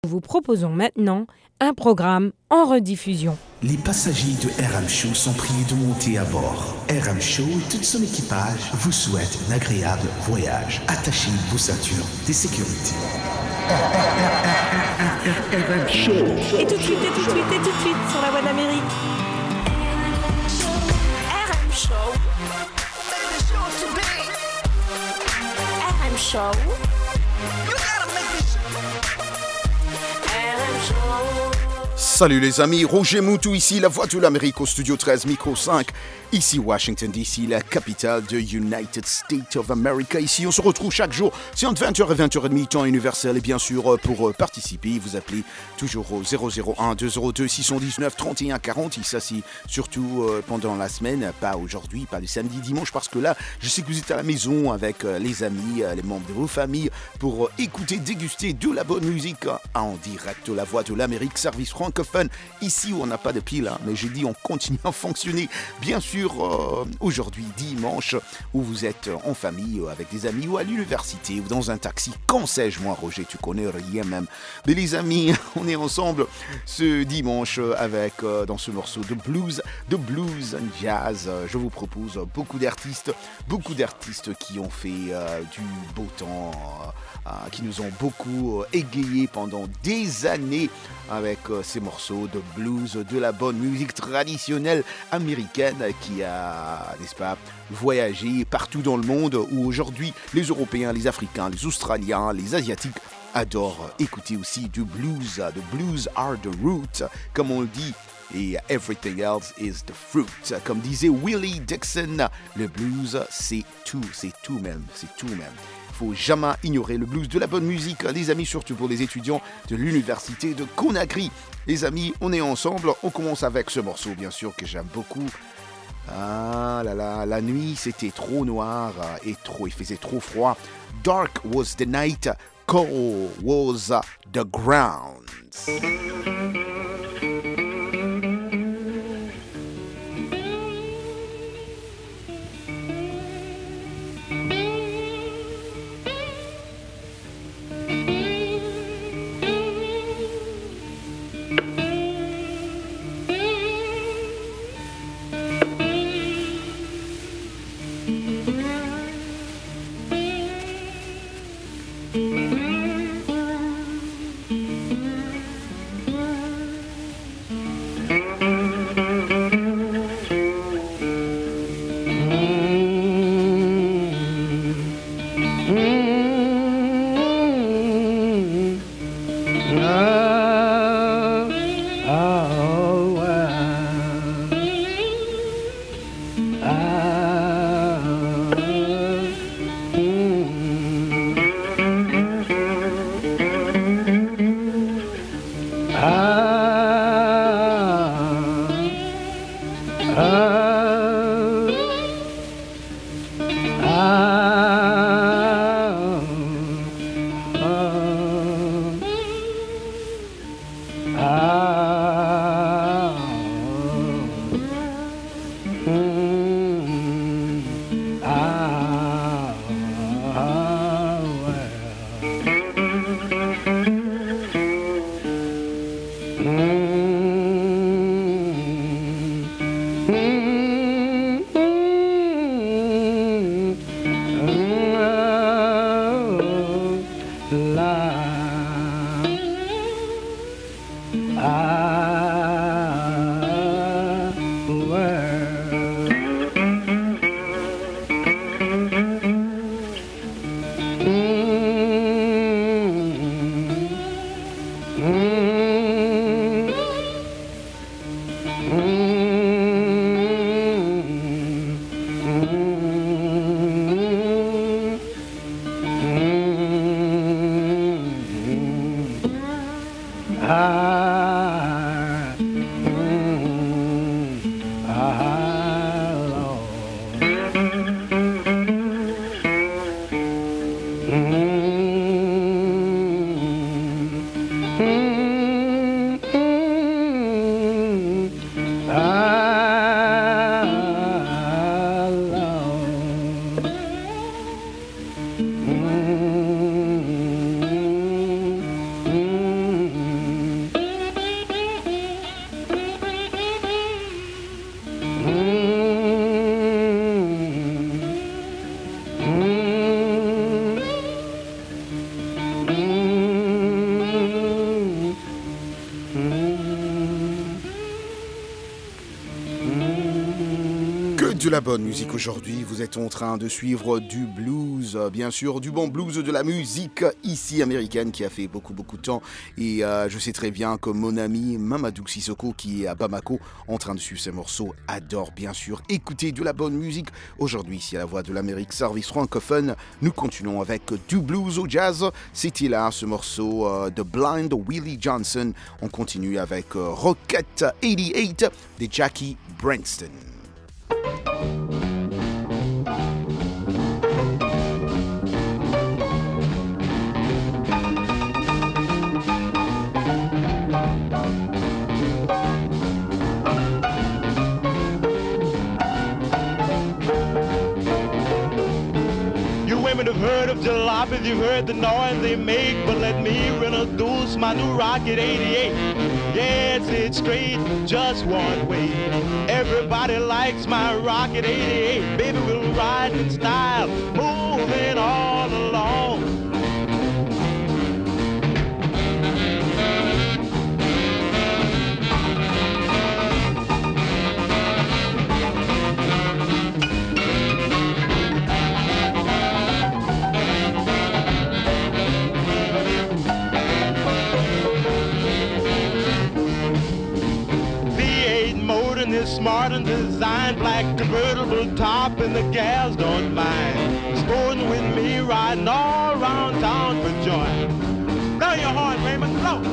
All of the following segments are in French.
Nous vous proposons maintenant un programme en rediffusion. Les passagers de RM Show sont priés de monter à bord. RM Show et tout son équipage vous souhaitent un agréable voyage. Attachez vos ceintures de sécurité. RM Show. Et tout de suite sur la voie d'Amérique. RM Show. RM Show. Salut les amis, Roger Moutou ici, la voix de l'Amérique au studio 13, micro 5. Ici Washington DC, la capitale de United States of America. Ici on se retrouve chaque jour, c'est entre 20h et 20h30, temps universel. Et bien sûr, pour participer, vous appelez toujours au 001-202-619-3140. Et ça c'est surtout pendant la semaine, pas aujourd'hui, pas le samedi, dimanche. Parce que là, je sais que vous êtes à la maison avec les amis, les membres de vos familles, pour écouter, déguster de la bonne musique en direct de la voix de l'Amérique, service francophone. Ici où on n'a pas de pile, mais j'ai dit on continue à fonctionner. Bien sûr, aujourd'hui dimanche, où vous êtes en famille, avec des amis, ou à l'université, ou dans un taxi. Quand sais-je, moi, Roger, tu connais rien même. Mais les amis, on est ensemble ce dimanche avec, dans ce morceau de blues and jazz. Je vous propose beaucoup d'artistes qui ont fait du beau temps, qui nous ont beaucoup égayés pendant des années avec ces morceaux de blues, de la bonne musique traditionnelle américaine qui a, n'est-ce pas, voyagé partout dans le monde, où aujourd'hui les Européens, les Africains, les Australiens, les Asiatiques adorent écouter aussi du blues. The blues are the root, comme on le dit, et everything else is the fruit. Comme disait Willie Dixon, le blues c'est tout même. Faut jamais ignorer le blues, de la bonne musique, les amis, surtout pour les étudiants de l'université de Conakry. Les amis, on est ensemble, on commence avec ce morceau, bien sûr, que j'aime beaucoup. Ah là là, la nuit, c'était trop noir et il faisait trop froid. Dark was the night, cold was the ground. de la bonne musique aujourd'hui. Vous êtes en train de suivre du blues, bien sûr, du bon blues de la musique ici américaine qui a fait beaucoup de temps. Et je sais très bien que mon ami Mamadou Sissoko qui est à Bamako en train de suivre ces morceaux adore bien sûr écouter de la bonne musique. Aujourd'hui ici à la Voix de l'Amérique, service francophone, nous continuons avec du blues au jazz. C'était là ce morceau de Blind Willie Johnson. On continue avec Rocket 88 de Jackie Branston. Women have heard of jalopies, you've heard the noise they make, but let me introduce my new Rocket 88. Yes, it's straight, just one way. Everybody likes my Rocket 88. Baby, we'll ride in style, moving all along. Is smart and designed, black convertible top, and the gals don't mind. Sporting with me, riding all around town for joy. Blow your horn, Raymond, blow.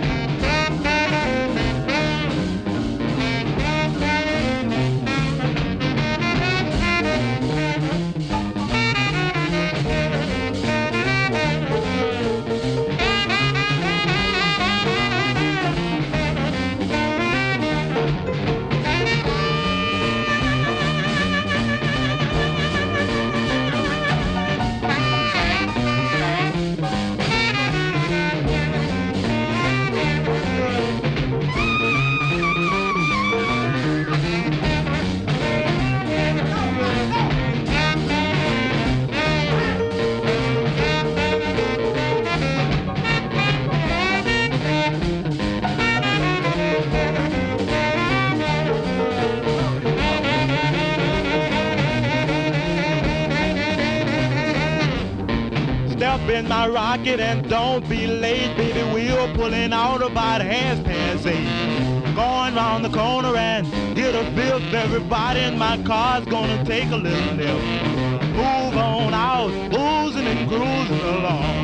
In my rocket and don't be late, baby. We're pulling out about 8:30. Going round the corner and hit a fifth. Everybody in my car's gonna take a little nip. Move on out, boozing and cruising along.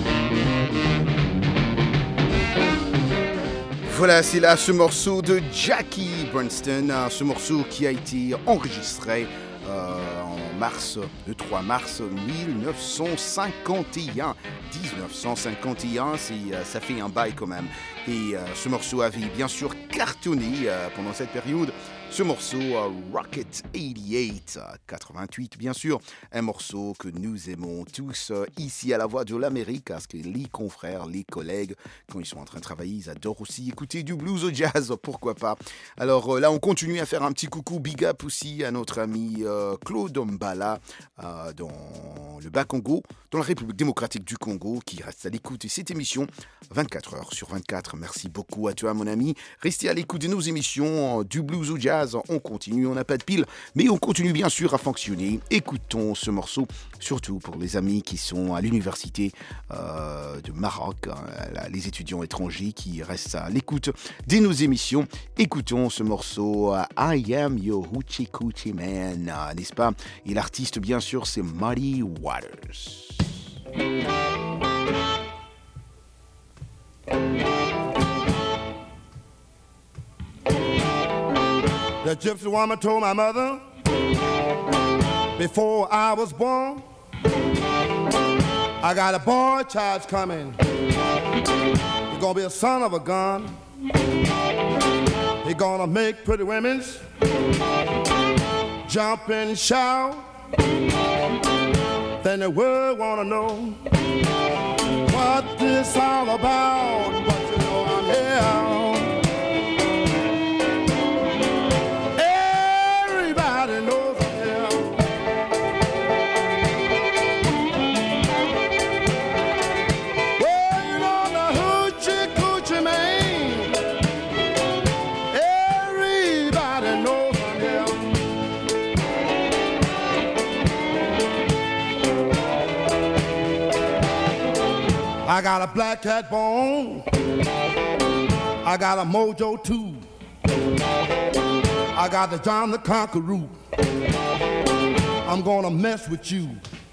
Voilà, c'est là ce morceau de Jackie Branston, ce morceau qui a été enregistré le 3 mars 1951. 1951, ça fait un bail quand même. Et ce morceau avait bien sûr cartonné pendant cette période. Ce morceau Rocket 88, 88 bien sûr, un morceau que nous aimons tous ici à la Voix de l'Amérique, parce que les confrères, les collègues, quand ils sont en train de travailler, ils adorent aussi écouter du blues au jazz, pourquoi pas. Alors là, on continue à faire un petit coucou big up aussi à notre ami Claude Mbala dans le Bas-Congo, dans la République démocratique du Congo, qui reste à l'écoute de cette émission 24 heures sur 24. Merci beaucoup à toi mon ami. Restez à l'écoute de nos émissions du blues au jazz. On continue, on n'a pas de pile, mais on continue bien sûr à fonctionner. Écoutons ce morceau, surtout pour les amis qui sont à l'université de Maroc, les étudiants étrangers qui restent à l'écoute de nos émissions. Écoutons ce morceau I Am Your Hoochie Coochie Man, n'est-ce pas? Et l'artiste bien sûr c'est Muddy Waters. The gypsy woman told my mother before I was born, I got a boy child coming. He's gonna be a son of a gun. He's gonna make pretty women jump and shout. Then the world wanna know what this all about. But you know I'm here. I got a black cat bone. I got a mojo too. I got the John the Conqueror. I'm gonna mess with you.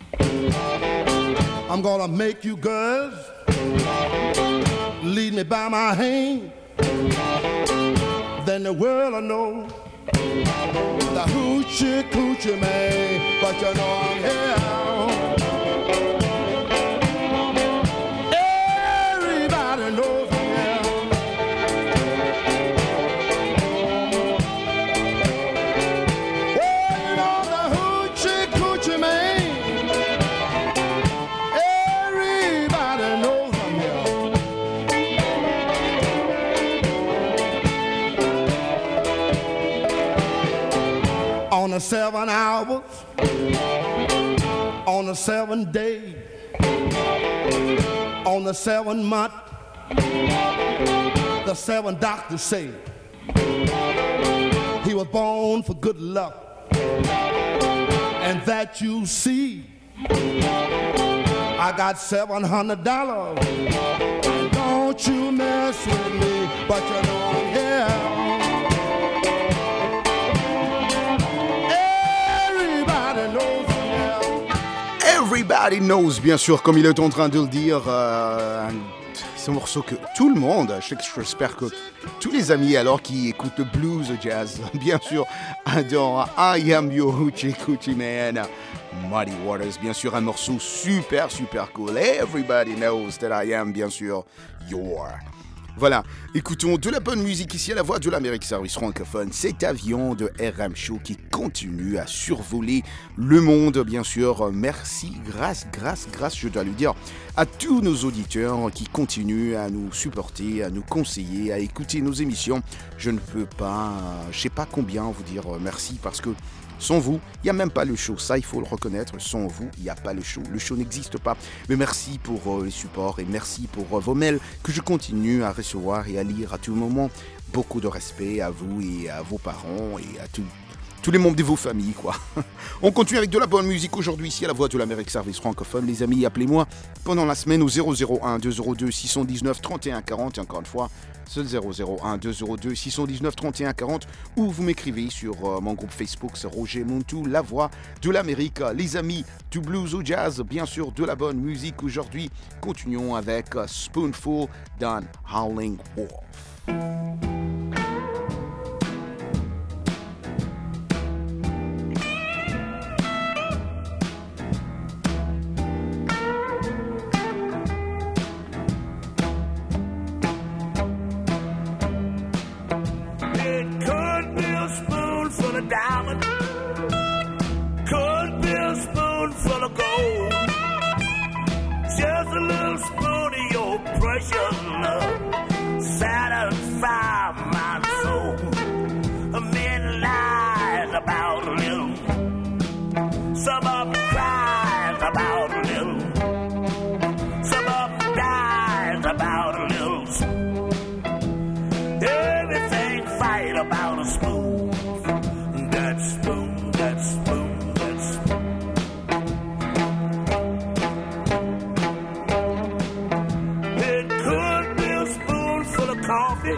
I'm gonna make you girls lead me by my hand. Then the world will know the hoochie coochie man. But you know I'm here. Everybody knows I'm here. Oh, you know the hoochie coochie man. Everybody knows I'm here. On the 7 hours, on the 7 days, on the 7 month, the 7 doctors say he was born for good luck, and that you see. I got $700, and don't you mess with me, but you know I'm here. Everybody knows, bien sûr, comme il est en train de le dire. C'est un morceau que tout le monde, j'espère que tous les amis alors qui écoutent le blues, le jazz, bien sûr, adorent I Am Your Hoochie Coochie Man. Muddy Waters, bien sûr, un morceau super, super cool. Everybody knows that I am, bien sûr, your. Voilà, écoutons de la bonne musique ici à la Voix de l'Amérique Service francophone. Cet avion de RM Show qui continue à survoler le monde, bien sûr. Merci, grâce, je dois le dire, à tous nos auditeurs qui continuent à nous supporter, à nous conseiller, à écouter nos émissions. Je ne peux pas, je ne sais pas combien vous dire merci parce que sans vous, il n'y a même pas le show. Ça, il faut le reconnaître. Sans vous, il n'y a pas le show. Le show n'existe pas. Mais merci pour les supports et merci pour vos mails que je continue à recevoir et à lire à tout moment. Beaucoup de respect à vous et à vos parents et à tous les membres de vos familles, quoi. On continue avec de la bonne musique aujourd'hui ici à la Voix de l'Amérique Service francophone. Les amis, appelez-moi pendant la semaine au 001 202 619 31 40. Et encore une fois, c'est le 001 202 619 31 40 ou vous m'écrivez sur mon groupe Facebook, c'est Roger Montou, la Voix de l'Amérique. Les amis du blues au jazz, bien sûr de la bonne musique aujourd'hui. Continuons avec Spoonful d'un Howling Wolf. Diamond, could be a spoonful of gold, just a little spoon of your precious love, satisfy my soul. Men lies about a little, some of them cries about a little, some of them dies about a little. Everything fight about a spoon. That spoon, that spoon, that spoon. It could be a spoonful of coffee,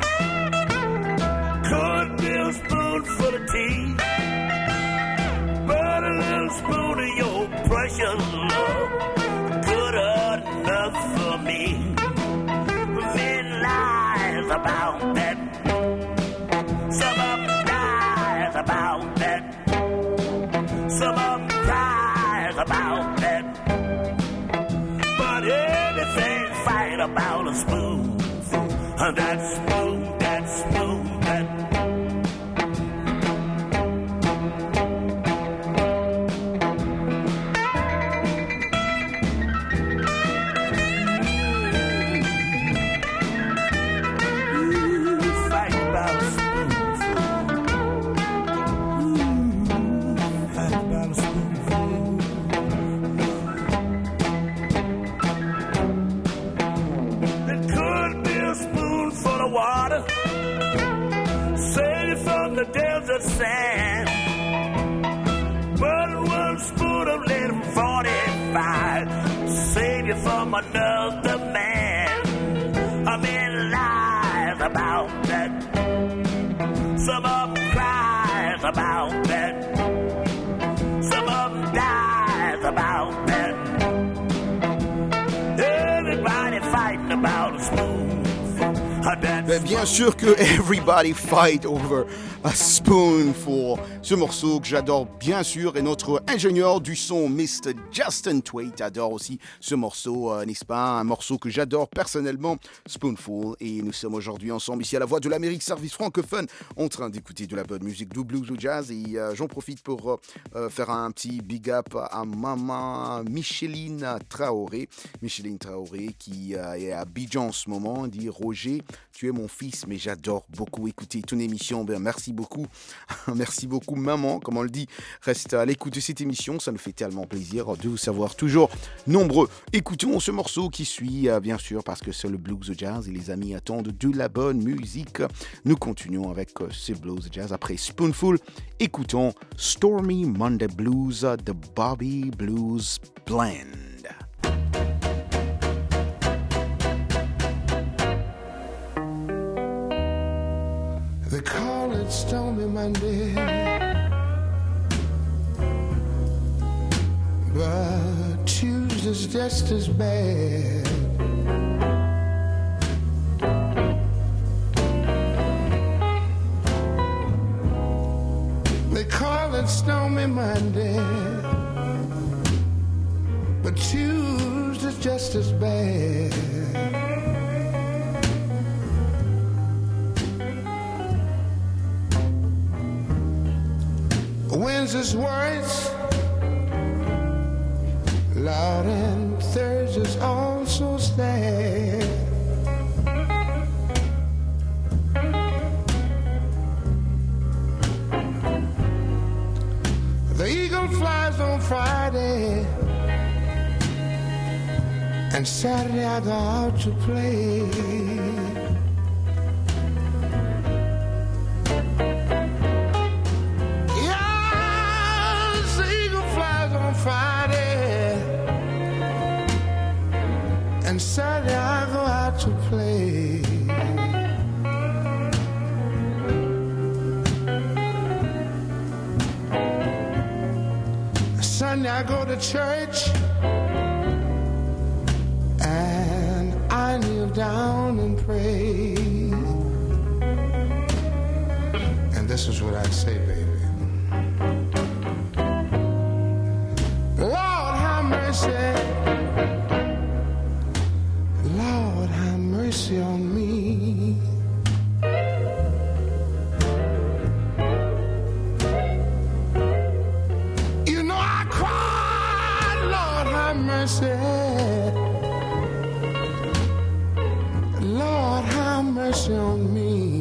could be a spoonful of tea, but a little spoon of your precious love, good enough for me. Men lies about that, some of them dies about that. Some of them cries about that, but everything fight about a spoon. That spoon, that spoon, that. Fight about a spoon. Water, save it from the desert sand. But one spoon of lead 45, save you from another man. lies about that. Some of them cries about that. Some of them dies about that. Everybody fighting about a spoon. Bien sûr que Everybody Fight Over a Spoonful. Ce morceau que j'adore bien sûr, et notre ingénieur du son, Mr. Justin Twait, adore aussi ce morceau, n'est-ce pas? Un morceau que j'adore personnellement, Spoonful. Et nous sommes aujourd'hui ensemble ici à la Voix de l'Amérique, service francophone, en train d'écouter de la bonne musique, du blues, du jazz. Et j'en profite pour faire un petit big up à maman Micheline Traoré. Micheline Traoré qui est à Abidjan en ce moment, dit Roger, tu es mon fils, mais j'adore beaucoup écouter ton émission. Ben, merci beaucoup. Merci beaucoup, maman. Comme on le dit, reste à l'écoute de cette émission. Ça nous fait tellement plaisir de vous savoir toujours nombreux. Écoutons ce morceau qui suit, bien sûr, parce que c'est le blues jazz et les amis attendent de la bonne musique. Nous continuons avec ce blues jazz. Après Spoonful, écoutons Stormy Monday Blues de Bobby Blues Blend. They call it Stormy Monday, but Tuesday's just as bad. They call it Stormy Monday, but Tuesday's just as bad. Wednesday's worse, Lord, and Thursday's also sad. The eagle flies on Friday, and Saturday I go out to play. Friday and Saturday I go out to play. Sunday I go to church and I kneel down and pray. And this is what I say, baby. Lord, have mercy on me. You know I cried, Lord, have mercy. Lord, have mercy on me.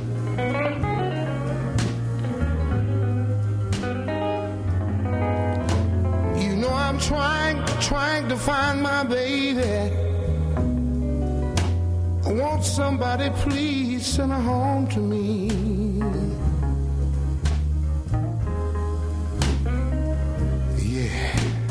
You know I'm trying to find my baby. I want somebody, please send her home to me. Yeah.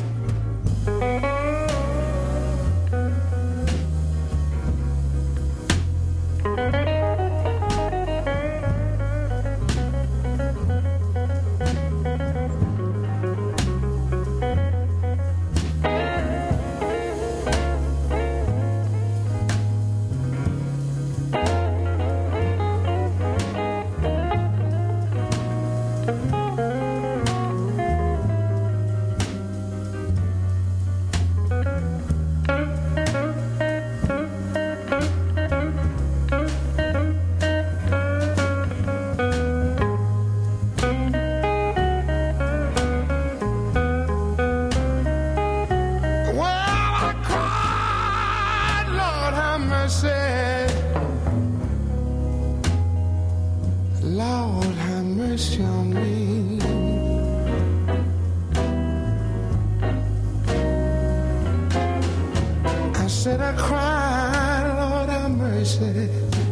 said I cried, Lord have mercy.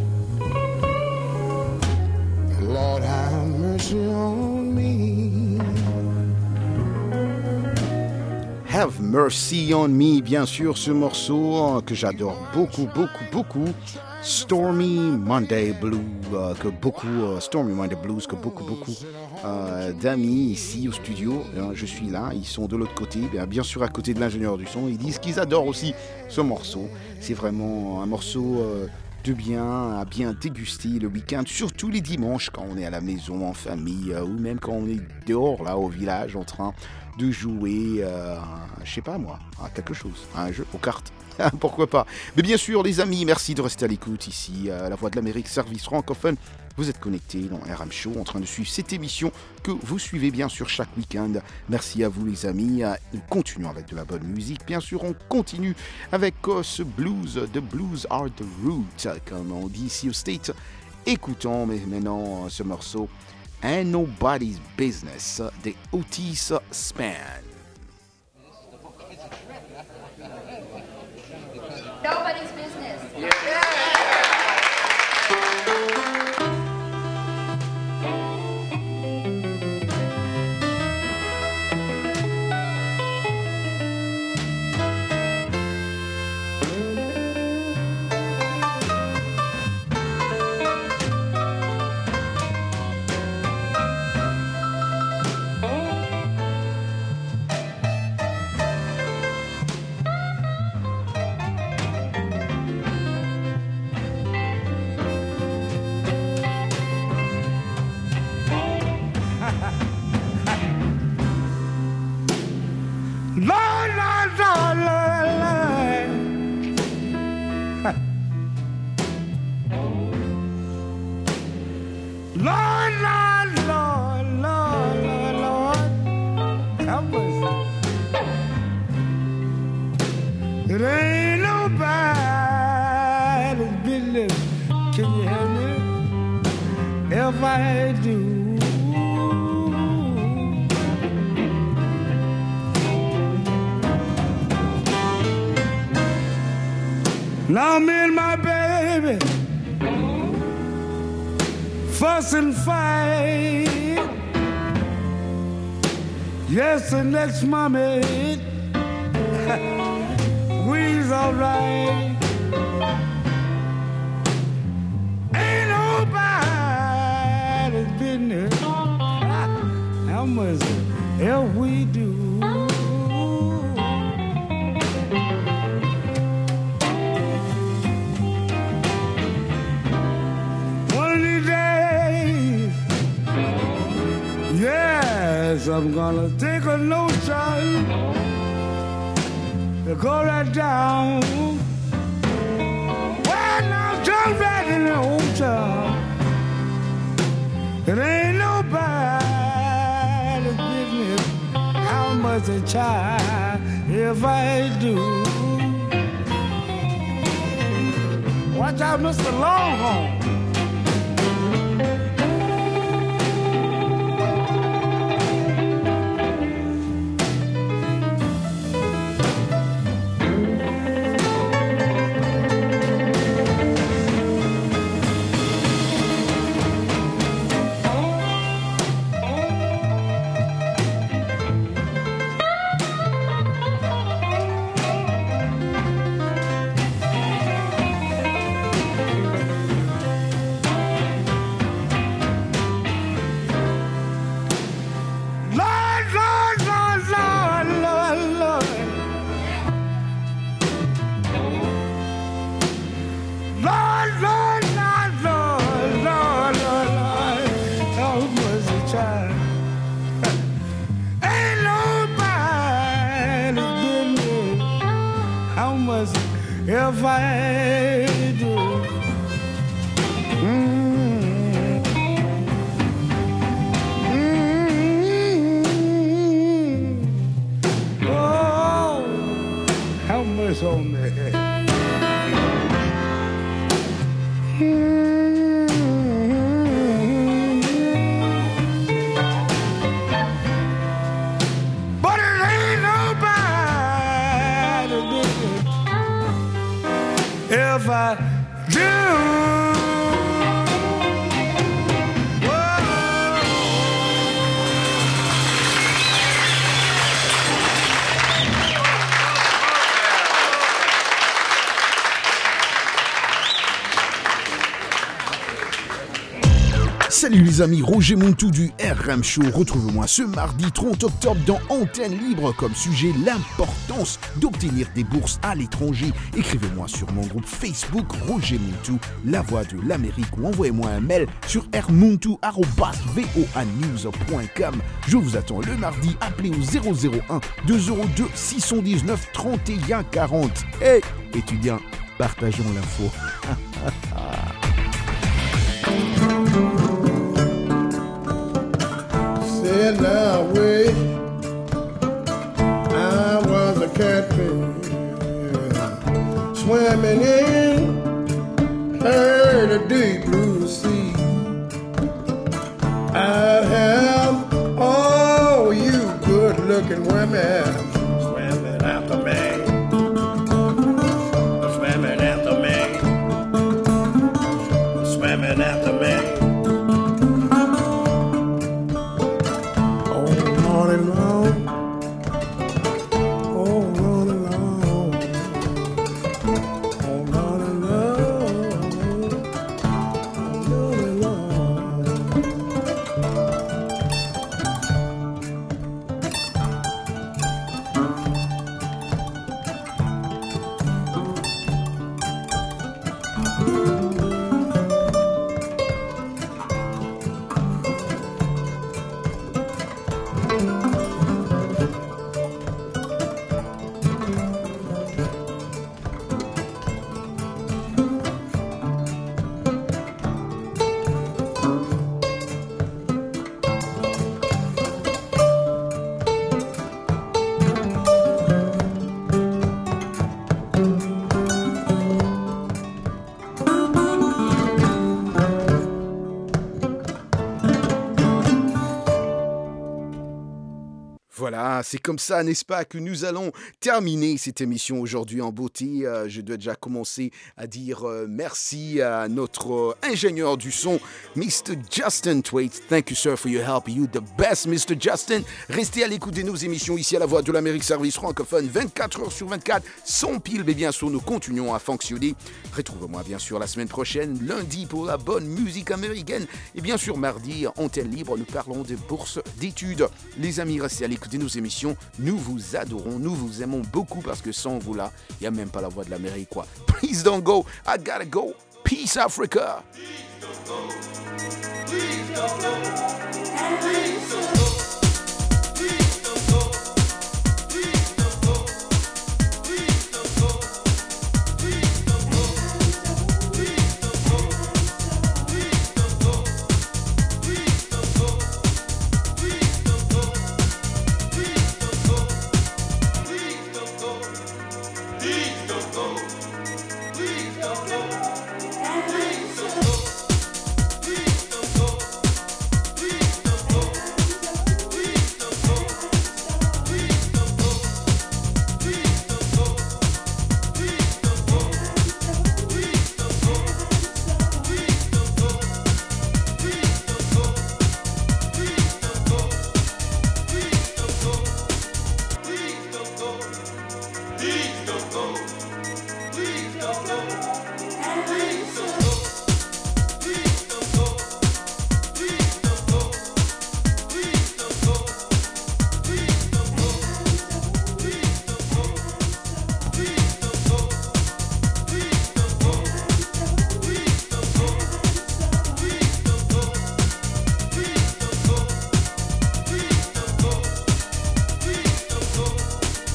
Lord have mercy on me. Have Mercy on Me, bien sûr, ce morceau que j'adore beaucoup. Stormy Monday Blues, Stormy Monday Blues, que beaucoup d'amis ici au studio, je suis là, ils sont de l'autre côté, bien sûr à côté de l'ingénieur du son, ils disent qu'ils adorent aussi ce morceau. C'est vraiment un morceau de bien, à bien déguster le week-end, surtout les dimanches quand on est à la maison, en famille, ou même quand on est dehors, là, au village, en train de jouer, je sais pas moi, à quelque chose, à un jeu, aux cartes. Pourquoi pas. Mais bien sûr, les amis, merci de rester à l'écoute ici, à La Voix de l'Amérique, service francophone. Vous êtes connectés dans RM Show, en train de suivre cette émission que vous suivez bien sûr chaque week-end. Merci à vous les amis. Nous continuons avec de la bonne musique. Bien sûr, on continue avec ce blues. The blues are the root, comme on dit ici au States. Écoutons maintenant ce morceau Ain't Nobody's Business des Otis Spann. Nobody's business. It ain't nobody's business. Can you hear me? If I do. Now me and my baby fuss and fight. Yes, and that's my mate. We's alright. Ain't nobody's business. How much if we do? One of these days, yes, I'm gonna take a notion. To go right down. Well, now jump right in the ocean. It ain't nobody's business how much I try if I do. Watch out, Mr. Longhorn. If I do. Oh, how much on me? But it ain't nobody business. Salut les amis, Roger Montou du RM Show. Retrouvez-moi ce mardi 30 octobre dans Antenne Libre comme sujet l'importance d'obtenir des bourses à l'étranger. Écrivez-moi sur mon groupe Facebook Roger Montou, la voix de l'Amérique, ou envoyez-moi un mail sur rmontou@voanews.com. Je vous attends le mardi, appelez au 001 202 619 31 40. Hey étudiants, partageons l'info. Said now wish I was a catfish swimming in the deep blue sea. I'd have all you good-looking women swimming after me, swimming after me, swimming after me. Voilà, c'est comme ça, n'est-ce pas, que nous allons terminer cette émission aujourd'hui en beauté. Je dois déjà commencer à dire merci à notre ingénieur du son, Mr. Justin Thwaites. Thank you, sir, for your help. You the best, Mr. Justin. Restez à l'écoute de nos émissions ici à la Voix de l'Amérique, service francophone, 24 heures sur 24, sans pile, mais bien sûr, nous continuons à fonctionner. Retrouvez-moi bien sûr la semaine prochaine, lundi, pour la bonne musique américaine. Et bien sûr, mardi, Antenne Libre, nous parlons de bourses d'études. Les amis, restez à l'écoute de nos émissions. Nous vous adorons, nous vous aimons beaucoup parce que sans vous là, il n'y a même pas la Voix de l'Amérique, quoi. Please don't go, I gotta go. Peace, Africa. Please don't go. Please don't go. Please don't go.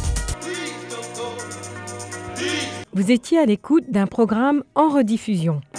Vous étiez à l'écoute d'un programme en rediffusion.